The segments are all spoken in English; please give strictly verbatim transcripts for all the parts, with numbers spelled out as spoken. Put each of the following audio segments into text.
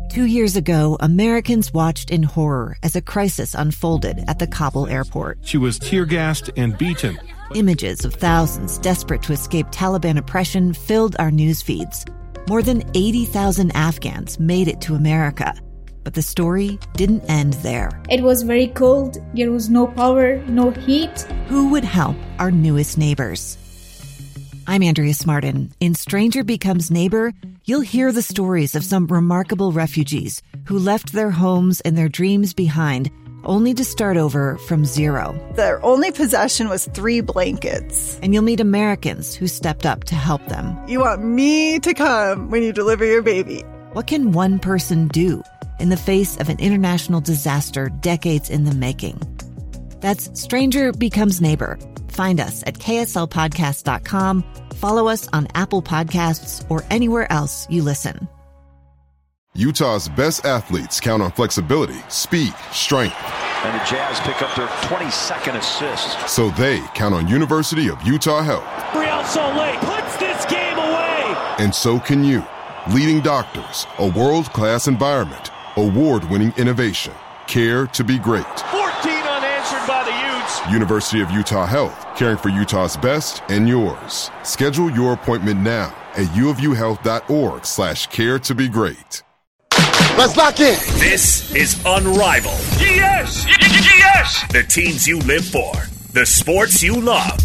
Two years ago, Americans watched in horror as a crisis unfolded at the Kabul airport. She was tear-gassed and beaten. Images of thousands desperate to escape Taliban oppression filled our news feeds. More than eighty thousand Afghans made it to America. But the story didn't end there. It was very cold. There was no power, no heat. Who would help our newest neighbors? I'm Andrea Smartin. In Stranger Becomes Neighbor, you'll hear the stories of some remarkable refugees who left their homes and their dreams behind, only to start over from zero. Their only possession was three blankets. And you'll meet Americans who stepped up to help them. You want me to come when you deliver your baby. What can one person do in the face of an international disaster decades in the making? That's Stranger Becomes Neighbor. Find us at K S L podcast dot com. Follow us on Apple Podcasts or anywhere else you listen. Utah's best athletes count on flexibility, speed, strength. And the Jazz pick up their twenty-second assist. So they count on University of Utah Health. Real Salt Lake puts this game away. And so can you. Leading doctors, a world-class environment, award-winning innovation, care to be great. fourteen unanswered by the Utes. University of Utah Health, caring for Utah's best and yours. Schedule your appointment now at uofuhealth.org slash care to be great. Let's lock in. This is Unrivaled. Yes! Yes! The teams you live for, the sports you love.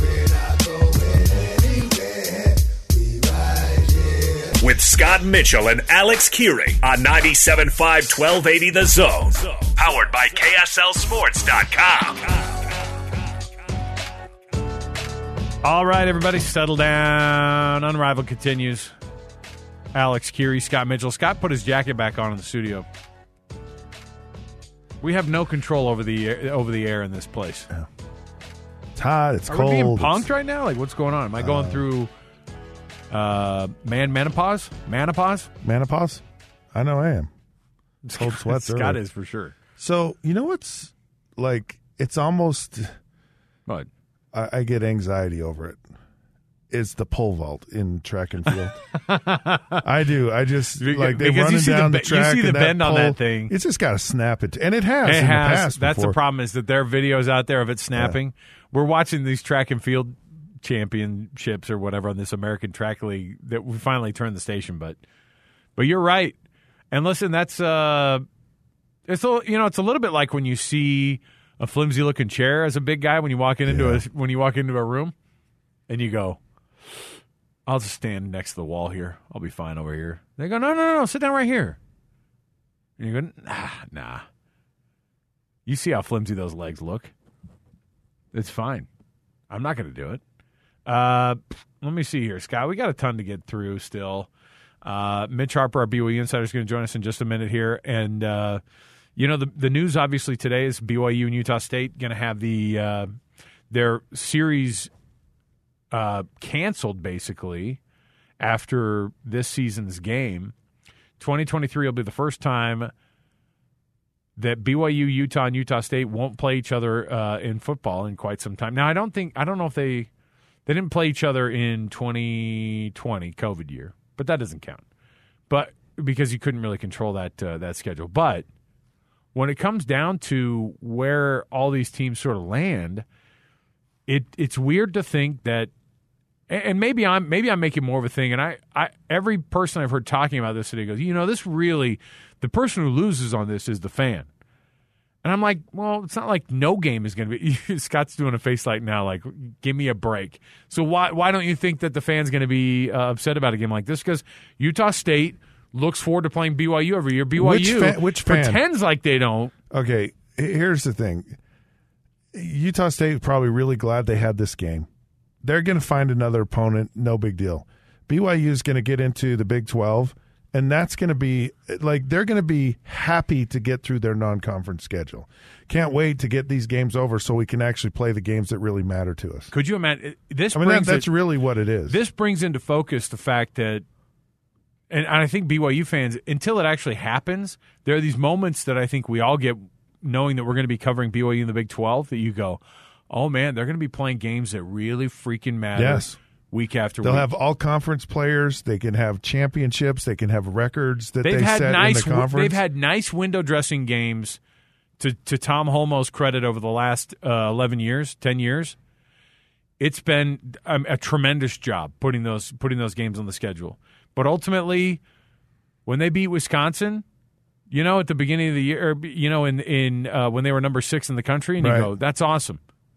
With Scott Mitchell and Alex Keary on ninety-seven point five, twelve eighty The Zone. Powered by K S L sports dot com. All right, everybody, settle down. Unrivaled continues. Alex Keary, Scott Mitchell. Scott put his jacket back on in the studio. We have no control over the air, over the air in this place. Yeah. It's hot. It's Are cold. Are we being punked it's... right now? Like, what's going on? Am I going uh, through uh, man menopause? Menopause? Menopause? I know I am. Cold sweats. Scott early. is for sure. So, you know what's like, it's almost, what? I, I get anxiety over it. It's the pole vault in track and field. I do. I just like they're running down the, the track. You see the bend pole, on that thing. It's just got to snap it, and it has. It in has. The past That's before. the problem. Is that there are videos out there of it snapping. Yeah. We're watching these track and field championships or whatever on this American Track League that we finally turned the station. But, but you're right. And listen, that's uh, it's a, you know, it's a little bit like when you see a flimsy looking chair as a big guy when you walk in into yeah. a when you walk into a room, and you go, I'll just stand next to the wall here. I'll be fine over here. They go, no, no, no, no, sit down right here. And you go, nah, nah. You see how flimsy those legs look. It's fine. I'm not going to do it. Uh, let me see here, Scott. We got a ton to get through still. Uh, Mitch Harper, our B Y U insider, is going to join us in just a minute here. And, uh, you know, the the news obviously today is B Y U and Utah State going to have the uh, their series Uh, canceled, basically, after this season's game. twenty twenty-three will be the first time that B Y U, Utah, and Utah State won't play each other uh, in football in quite some time. Now, I don't think, I don't know if they, they didn't play each other in twenty twenty, COVID year, but that doesn't count. But because you couldn't really control that uh, that schedule. But when it comes down to where all these teams sort of land, it it's weird to think that. And maybe I'm maybe I'm making more of a thing. And I, I every person I've heard talking about this today goes, you know, this really, the person who loses on this is the fan. And I'm like, well, it's not like no game is going to be. Scott's doing a face like now, like, give me a break. So why why don't you think that the fan's going to be uh, upset about a game like this? Because Utah State looks forward to playing B Y U every year. B Y U which fan, which fan? pretends like they don't. Okay, here's the thing. Utah State is probably really glad they had this game. They're going to find another opponent, no big deal. B Y U is going to get into the Big twelve, and that's going to be like they're going to be happy to get through their non-conference schedule. Can't wait to get these games over so we can actually play the games that really matter to us. Could you imagine this? I mean, brings that, that's it, really what it is. This brings into focus the fact that, and I think B Y U fans, until it actually happens, there are these moments that I think we all get knowing that we're going to be covering B Y U in the Big twelve that you go, oh, man, they're going to be playing games that really freaking matter. Yes. week after They'll week. have all conference players. They can have championships. They can have records that they've they had set nice, in the conference. They've had nice window dressing games. To to Tom Holmoe's credit, over the last uh, eleven years, ten years, it's been a, a tremendous job putting those putting those games on the schedule. But ultimately, when they beat Wisconsin, you know, at the beginning of the year, or, you know, in in uh, when they were number six in the country, and you right. go, that's awesome.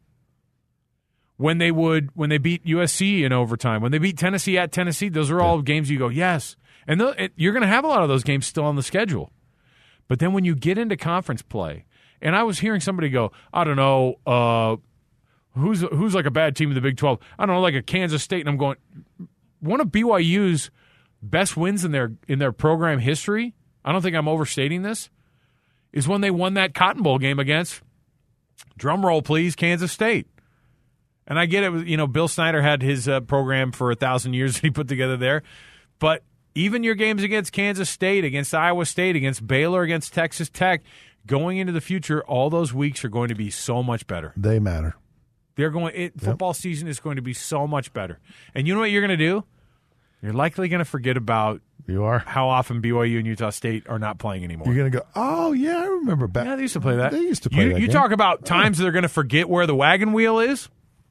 When they would when they beat U S C in overtime, when they beat Tennessee at Tennessee, those are all yeah. games you go, yes, and th- it, you're going to have a lot of those games still on the schedule. But then when you get into conference play, and I was hearing somebody go, I don't know, uh, who's who's like a bad team in the Big twelve? I don't know, like a Kansas State. And I'm going, one of B Y U's best wins in their in their program history, I don't think I'm overstating this, is when they won that Cotton Bowl game against, drum roll please, Kansas State. And I get it, you know, Bill Snyder had his uh, program for a thousand years that he put together there. But even your games against Kansas State, against Iowa State, against Baylor, against Texas Tech, going into the future, all those weeks are going to be so much better. They matter. They're going. It, yep. Football season is going to be so much better. And you know what you're going to do? You're likely going to forget about you are how often B Y U and Utah State are not playing anymore. You're going to go, oh, yeah, I remember back. Yeah, they used to play that. They used to play you, that You game. talk about times oh. they're going to forget where the wagon wheel is.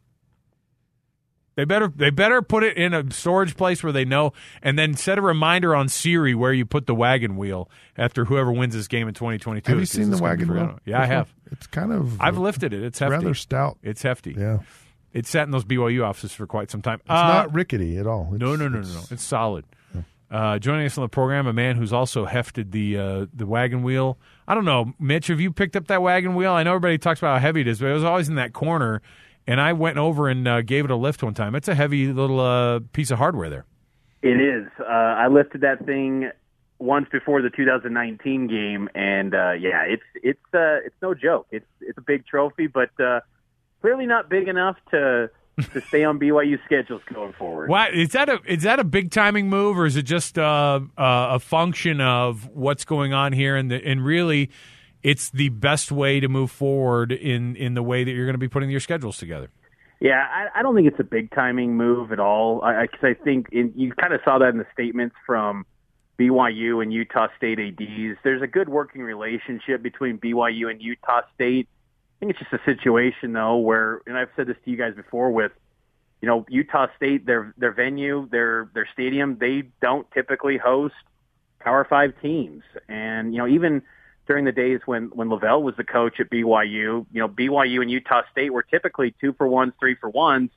They better they better put it in a storage place where they know, and then set a reminder on Siri where you put the wagon wheel after whoever wins this game in twenty twenty-two. Have you seen the wagon wheel? Yeah, I have. It's kind of... I've lifted it. It's hefty. Rather stout. It's hefty. Yeah. It sat in those B Y U offices for quite some time. It's uh, not rickety at all. It's, no, no, no, no, no. It's solid. Yeah. Uh, joining us on the program, a man who's also hefted the uh, the wagon wheel. I don't know, Mitch, have you picked up that wagon wheel? I know everybody talks about how heavy it is, but it was always in that corner. And I went over and uh, gave it a lift one time. It's a heavy little uh, piece of hardware there. It is. Uh, I lifted that thing once before the two thousand nineteen game, and uh, yeah, it's it's uh, it's no joke. It's it's a big trophy, but uh, clearly not big enough to to stay on B Y U schedules going forward. Why is that a is that a big timing move, or is it just uh, uh, a function of what's going on here and the, and really? It's the best way to move forward in, in the way that you're going to be putting your schedules together. Yeah, I, I don't think it's a big timing move at all. I, I, I think in, you kind of saw that in the statements from B Y U and Utah State A Ds. There's a good working relationship between B Y U and Utah State. I think it's just a situation, though, where, and I've said this to you guys before, with, you know, Utah State, their their venue, their their stadium, they don't typically host Power Five teams. And, you know, even during the days when, when Lavelle was the coach at B Y U, you know, B Y U and Utah State were typically two for ones, three for ones.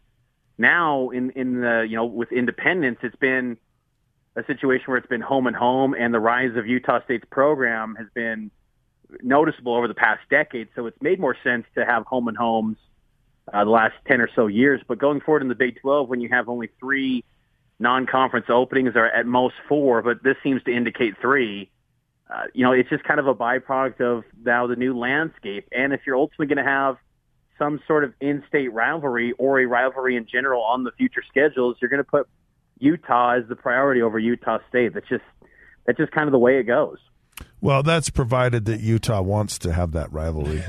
Now in, in the, you know, with Independence, it's been a situation where it's been home and home, and the rise of Utah State's program has been noticeable over the past decade. So it's made more sense to have home and homes uh, the last ten or so years. But going forward in the Big twelve, when you have only three non-conference openings, or at most four, but this seems to indicate three, Uh, you know, it's just kind of a byproduct of now the new landscape. And if you're ultimately going to have some sort of in-state rivalry or a rivalry in general on the future schedules, you're going to put Utah as the priority over Utah State. That's just that's just kind of the way it goes. Well, that's provided that Utah wants to have that rivalry.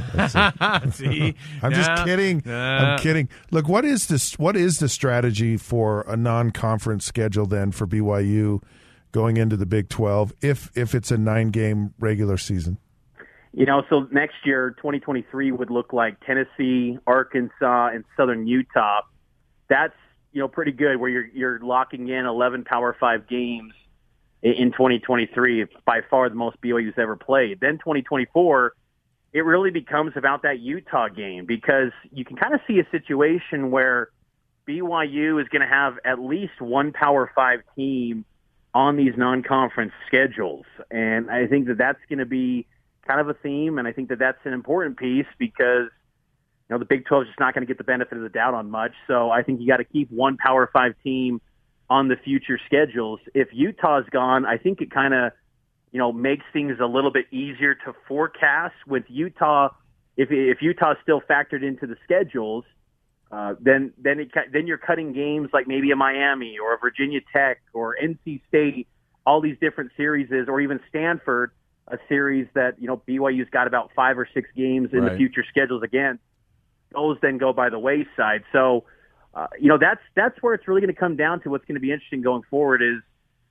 See, I'm no, just kidding. No. I'm kidding. Look, what is this? What is the strategy for a non-conference schedule then for B Y U going into the Big twelve, if if it's a nine-game regular season? You know, so next year, twenty twenty-three would look like Tennessee, Arkansas, and Southern Utah. That's, you know, pretty good, where you're you're locking in eleven Power Five games in twenty twenty-three. It's by far the most B Y U's ever played. Then twenty twenty-four, it really becomes about that Utah game, because you can kind of see a situation where B Y U is going to have at least one Power Five team on these non-conference schedules. And I think that that's going to be kind of a theme, and I think that that's an important piece, because, you know, the Big twelve is just not going to get the benefit of the doubt on much. So I think you got to keep one Power Five team on the future schedules. If Utah's gone, I think it kind of, you know, makes things a little bit easier to forecast. With Utah, if if Utah's still factored into the schedules, Uh, then, then, it, then you're cutting games like maybe a Miami or a Virginia Tech or N C State, all these different series, or even Stanford, a series that, you know, B Y U's got about five or six games in right. the future schedules against. Those then go by the wayside. So uh, you know, that's that's where it's really going to come down to. What's going to be interesting going forward is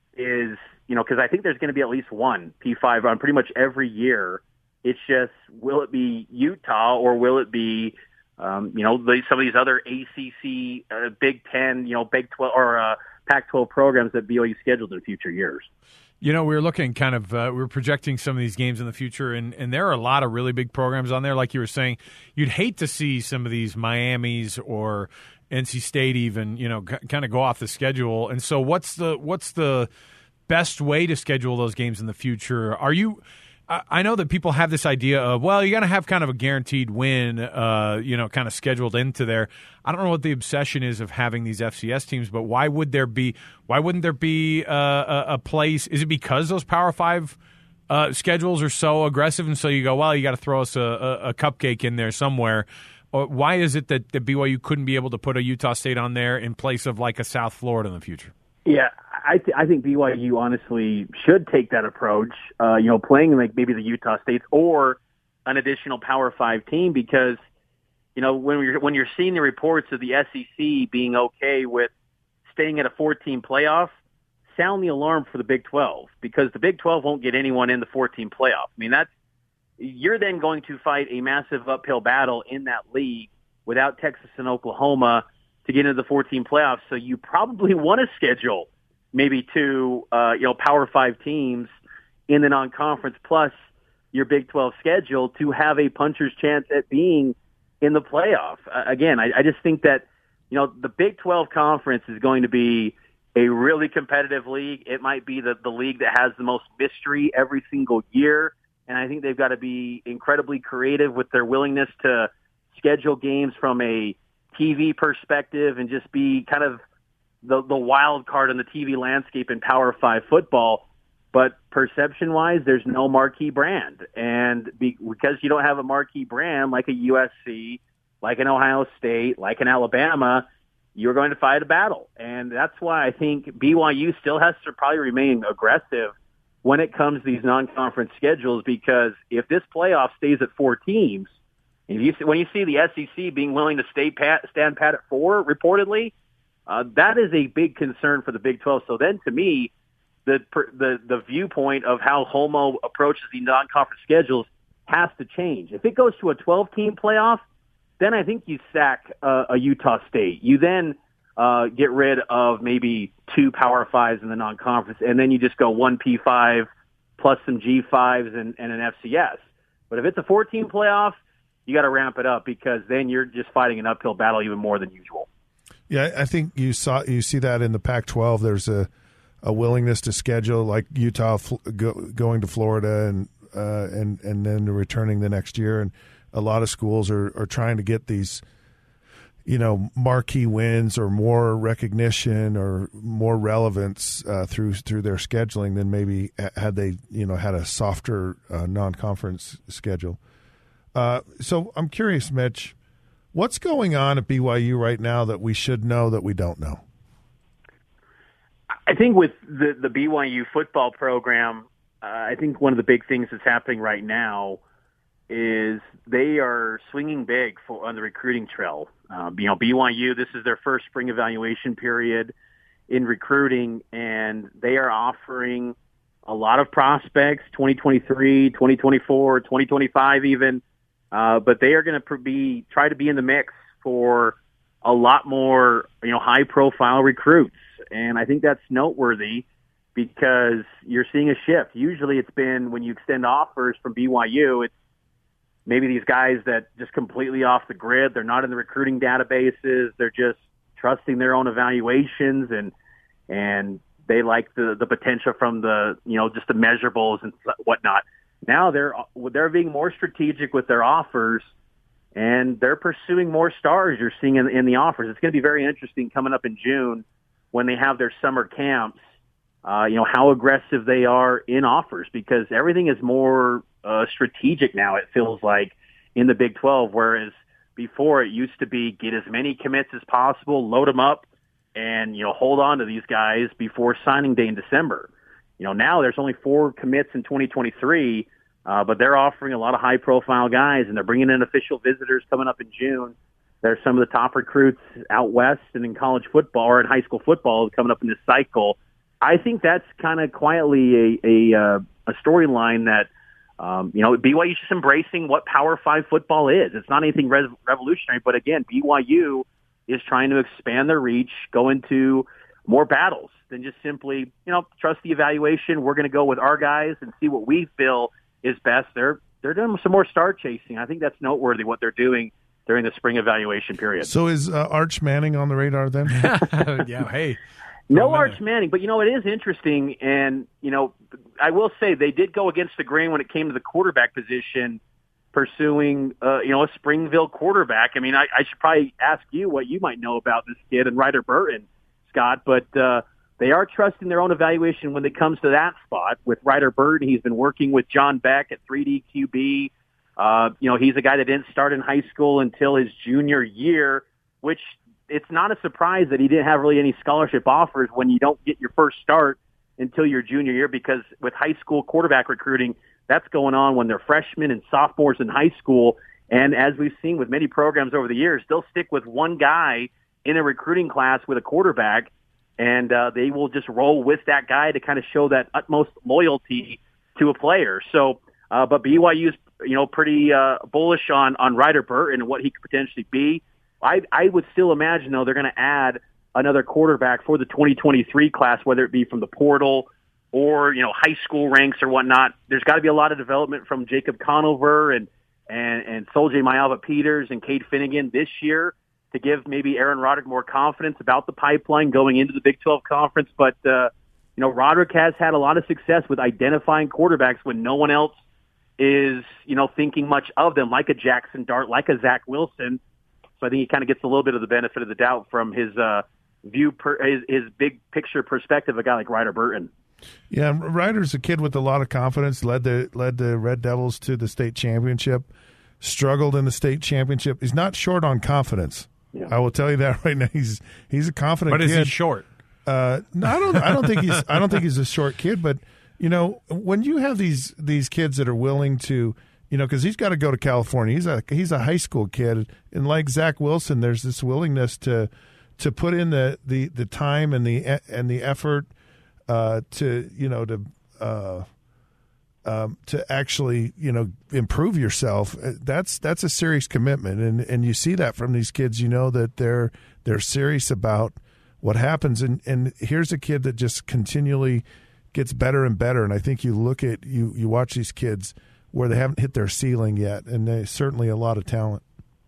is you know, because I think there's going to be at least one P five on pretty much every year. It's just, will it be Utah or will it be, um, you know, the, some of these other A C C, uh, Big Ten, you know, Big twelve or uh, Pac twelve programs that B Y U scheduled in future years. You know, we were looking kind of, uh, we were projecting some of these games in the future, and, and there are a lot of really big programs on there. Like you were saying, you'd hate to see some of these Miamis or N C State even, you know, c- kind of go off the schedule. And so what's the what's the best way to schedule those games in the future? Are you – I know that people have this idea of, well, you got to have kind of a guaranteed win, uh, you know, kind of scheduled into there. I don't know what the obsession is of having these F C S teams, but why would there be? Why wouldn't there be uh, a, a place? Is it because those Power Five uh, schedules are so aggressive, and so you go, well, you got to throw us a, a, a cupcake in there somewhere? Or why is it that the B Y U couldn't be able to put a Utah State on there in place of like a South Florida in the future? Yeah, I, th- I think B Y U honestly should take that approach, uh, you know, playing like maybe the Utah States or an additional Power Five team, because, you know, when you're, when you're seeing the reports of the S E C being okay with staying at a four-team playoff, sound the alarm for the Big twelve, because the Big twelve won't get anyone in the four-team playoff. I mean, that's, you're then going to fight a massive uphill battle in that league without Texas and Oklahoma to get into the four-team playoffs. So you probably want to schedule maybe two, uh, you know, Power Five teams in the non-conference plus your Big twelve schedule to have a puncher's chance at being in the playoff. Uh, again, I, I just think that, you know, the Big twelve conference is going to be a really competitive league. It might be the, the league that has the most mystery every single year. And I think they've got to be incredibly creative with their willingness to schedule games from a T V perspective and just be kind of the the wild card on the T V landscape in Power Five football. But perception-wise, there's no marquee brand. And be, because you don't have a marquee brand like a U S C, like an Ohio State, like an Alabama, you're going to fight a battle. And that's why I think B Y U still has to probably remain aggressive when it comes to these non-conference schedules, because if this playoff stays at four teams, if you, when you see the S E C being willing to stay pat, stand pat at four, reportedly, uh, that is a big concern for the Big twelve. So then, to me, the the the viewpoint of how Homo approaches the non-conference schedules has to change. If it goes to a twelve-team playoff, then I think you sack uh, a Utah State. You then uh, get rid of maybe two Power Fives in the non-conference, and then you just go one P five plus some G fives and, and an F C S. But if it's a four-team playoff, you got to ramp it up, because then you're just fighting an uphill battle even more than usual. Yeah, I think you saw you see that in the Pac twelve. There's a, a willingness to schedule, like Utah go, going to Florida and uh, and and then returning the next year, and a lot of schools are, are trying to get these, you know, marquee wins or more recognition or more relevance uh, through through their scheduling than maybe had they, you know, had a softer uh, non-conference schedule. Uh, so I'm curious, Mitch, what's going on at B Y U right now that we should know that we don't know? I think with the, the B Y U football program, uh, I think one of the big things that's happening right now is they are swinging big for, on the recruiting trail. Uh, you know, B Y U, this is their first spring evaluation period in recruiting, and they are offering a lot of prospects, twenty twenty-three, twenty twenty-four, twenty twenty-five even. Uh, but they are going to be try to be in the mix for a lot more, you know, high-profile recruits, and I think that's noteworthy because you're seeing a shift. Usually, it's been when you extend offers from B Y U, it's maybe these guys that just completely off the grid. They're not in the recruiting databases. They're just trusting their own evaluations, and and they like the the potential from the, you know, just the measurables and whatnot. Now they're they're being more strategic with their offers, and they're pursuing more stars. You're seeing in, in the offers. It's going to be very interesting coming up in June when they have their summer camps. Uh, you know, how aggressive they are in offers, because everything is more uh, strategic now. It feels like in the Big twelve, whereas before it used to be get as many commits as possible, load them up, and, you know, hold on to these guys before signing day in December. You know, now there's only four commits in twenty twenty-three, uh, but they're offering a lot of high-profile guys, and they're bringing in official visitors coming up in June. they're some of the top recruits out west and in college football or in high school football coming up in this cycle. I think that's kind of quietly a a, uh, a storyline that, um, you know, B Y U's just embracing what Power Five football is. It's not anything re- revolutionary, but again, B Y U is trying to expand their reach, go into more battles than just simply, you know, trust the evaluation. We're going to go with our guys and see what we feel is best. They're they're doing some more star chasing. I think that's noteworthy what they're doing during the spring evaluation period. So is uh, Arch Manning on the radar then? Yeah, hey. No Arch Manning, but, you know, it is interesting, and, you know, I will say they did go against the grain when it came to the quarterback position, pursuing, uh, you know, a Springville quarterback. I mean, I, I should probably ask you what you might know about this kid and Ryder Burton, Scott, but uh, they are trusting their own evaluation when it comes to that spot. With Ryder Burton, he's been working with John Beck at three D Q B. Uh, you know, he's a guy that didn't start in high school until his junior year, which it's not a surprise that he didn't have really any scholarship offers when you don't get your first start until your junior year, because with high school quarterback recruiting, that's going on when they're freshmen and sophomores in high school. And as we've seen with many programs over the years, they'll stick with one guy in a recruiting class with a quarterback, and uh, they will just roll with that guy to kind of show that utmost loyalty to a player. So, uh, but B Y U's, you know, pretty uh, bullish on, on Ryder Burton and what he could potentially be. I, I would still imagine, though, they're going to add another quarterback for the twenty twenty-three class, whether it be from the portal or, you know, high school ranks or whatnot. There's got to be a lot of development from Jacob Conover and, and, and Soljay Mayava-Peters and Cade Finnegan this year to give maybe Aaron Roderick more confidence about the pipeline going into the Big twelve Conference. But, uh, you know, Roderick has had a lot of success with identifying quarterbacks when no one else is, you know, thinking much of them, like a Jackson Dart, like a Zach Wilson. So I think he kind of gets a little bit of the benefit of the doubt from his uh, view, per, his, his big picture perspective, a guy like Ryder Burton. Yeah, Ryder's a kid with a lot of confidence, led the led the Red Devils to the state championship, struggled in the state championship. He's not short on confidence. Yeah. I will tell you that right now. He's he's a confident but kid. But is he short? Uh, no, I don't I don't think he's I don't think he's a short kid, but you know, when you have these these kids that are willing to, you know, because he's got to go to California. He's a he's a high school kid, and like Zach Wilson, there's this willingness to to put in the, the, the time and the and the effort uh, to you know to uh, um, to actually you know improve yourself. That's that's a serious commitment, and and you see that from these kids. You know that they're they're serious about what happens, and and here's a kid that just continually gets better and better. And I think you look at you you watch these kids where they haven't hit their ceiling yet, and they certainly a lot of talent.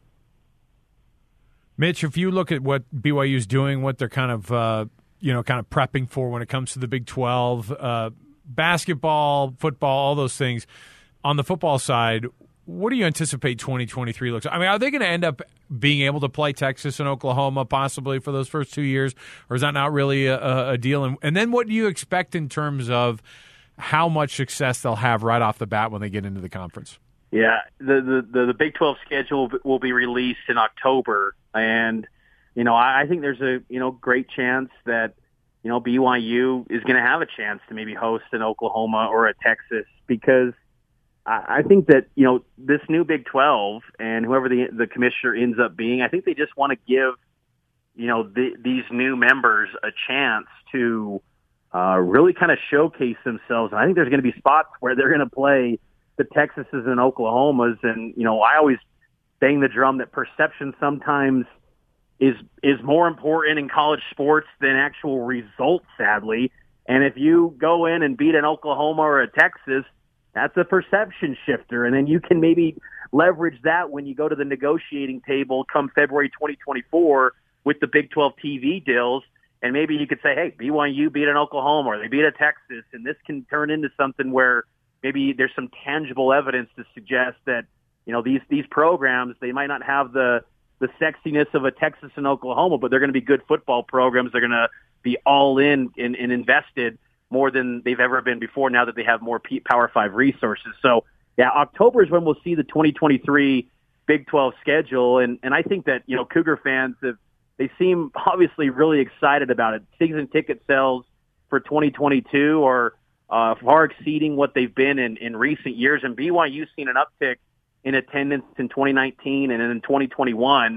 Mitch, if you look at what B Y U's doing, what they're kind of uh, you know kind of prepping for when it comes to the Big twelve, uh, basketball, football, all those things, on the football side, what do you anticipate twenty twenty-three looks like? I mean, are they going to end up being able to play Texas and Oklahoma possibly for those first two years, or is that not really a, a deal? And, and then what do you expect in terms of how much success they'll have right off the bat when they get into the conference? Yeah, the the, the Big twelve schedule will be released in October, and you know I, I think there's a you know great chance that you know B Y U is going to have a chance to maybe host an Oklahoma or a Texas, because I, I think that you know this new Big twelve and whoever the the commissioner ends up being, I think they just want to give you know the, these new members a chance to uh, really kind of showcase themselves. And I think there's going to be spots where they're going to play the Texases and Oklahomas, and you know I always bang the drum that perception sometimes is is more important in college sports than actual results, sadly. And if you go in and beat an Oklahoma or a Texas, that's a perception shifter, and then you can maybe leverage that when you go to the negotiating table come February twenty twenty-four with the Big twelve T V deals, and maybe you could say, hey, B Y U beat an Oklahoma or they beat a Texas, and this can turn into something where maybe there's some tangible evidence to suggest that, you know, these these programs, they might not have the the sexiness of a Texas and Oklahoma, but they're going to be good football programs. They're going to be all in and, and invested more than they've ever been before now that they have more Power Five resources. So, yeah, October is when we'll see the twenty twenty-three Big twelve schedule, and, and I think that, you know, Cougar fans, have they seem obviously really excited about it. Season ticket sales for twenty twenty-two are Uh, far exceeding what they've been in, in recent years. And B Y U's seen an uptick in attendance in twenty nineteen and in twenty twenty-one.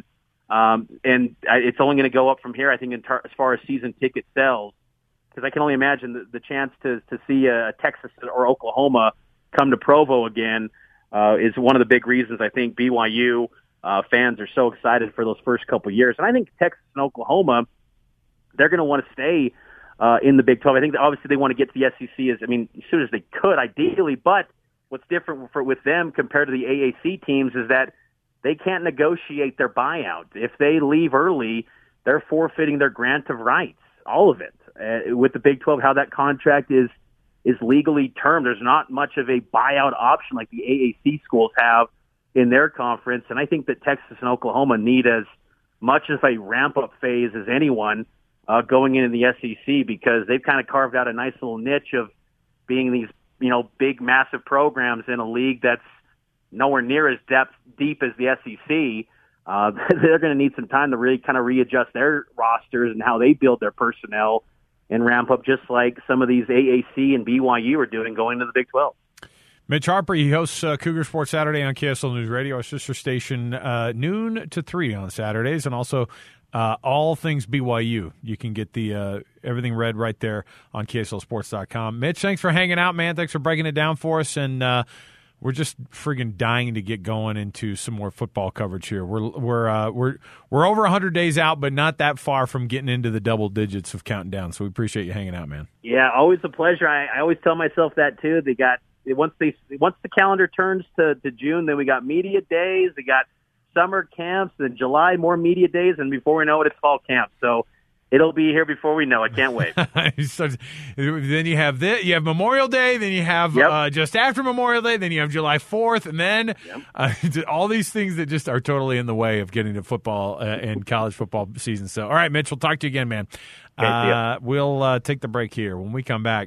Um, and it's only going to go up from here, I think, in tar- as far as season ticket sales, because I can only imagine the, the chance to, to see a Texas or Oklahoma come to Provo again uh, is one of the big reasons I think B Y U uh, fans are so excited for those first couple of years. And I think Texas and Oklahoma, they're going to want to stay uh, in the Big twelve. I think that obviously they want to get to the S E C as, I mean, as soon as they could, ideally. But what's different for, with them compared to the A A C teams is that they can't negotiate their buyout. If they leave early, they're forfeiting their grant of rights, all of it. Uh, with the Big twelve, how that contract is is legally termed, there's not much of a buyout option like the A A C schools have in their conference. And I think that Texas and Oklahoma need as much of a ramp-up phase as anyone uh, going into the S E C, because they've kind of carved out a nice little niche of being these, you know, big, massive programs in a league that's nowhere near as depth deep as the S E C. Uh, they're going to need some time to really kind of readjust their rosters and how they build their personnel and ramp up, just like some of these A A C and B Y U are doing going to the Big twelve. Mitch Harper, he hosts uh, Cougar Sports Saturday on K S L News Radio, our sister station, uh, noon to three on Saturdays, and also uh, all things B Y U. You can get the uh, everything read right there on K S L sports dot com. Mitch, thanks for hanging out, man. Thanks for breaking it down for us, and uh, we're just friggin' dying to get going into some more football coverage here. We're we're uh, we're we're over one hundred days out, but not that far from getting into the double digits of counting down. So we appreciate you hanging out, man. Yeah, always a pleasure. I, I always tell myself that too. They got once they once the calendar turns to, to June, then we got media days. We got summer camps, then July more media days, and before we know it, it's fall camp. So it'll be here before we know it. Can't wait. So, then you have this, you have Memorial Day, then you have yep. uh, just after Memorial Day, then you have July fourth, and then yep. uh, all these things that just are totally in the way of getting to football uh, and college football season. So, all right, Mitch, we'll talk to you again, man. Okay, uh, we'll uh, take the break here. When we come back,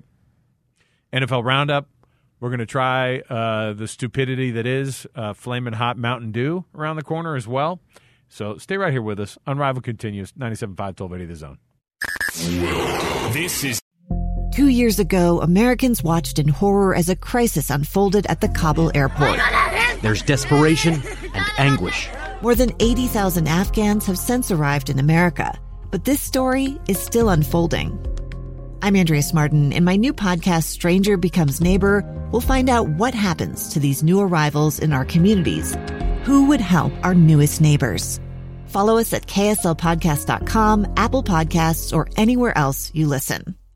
N F L Roundup, we're going to try uh, the stupidity that is uh, Flamin' Hot Mountain Dew around the corner as well. So stay right here with us. Unrivaled continues. ninety-seven point five, twelve eighty The Zone. This is... Two years ago, Americans watched in horror as a crisis unfolded at the Kabul airport. There's desperation and anguish. More than eighty thousand Afghans have since arrived in America, but this story is still unfolding. I'm Andrea Smartin. In my new podcast, Stranger Becomes Neighbor, we'll find out what happens to these new arrivals in our communities. Who would help our newest neighbors? Follow us at K S L podcast dot com, Apple Podcasts, or anywhere else you listen.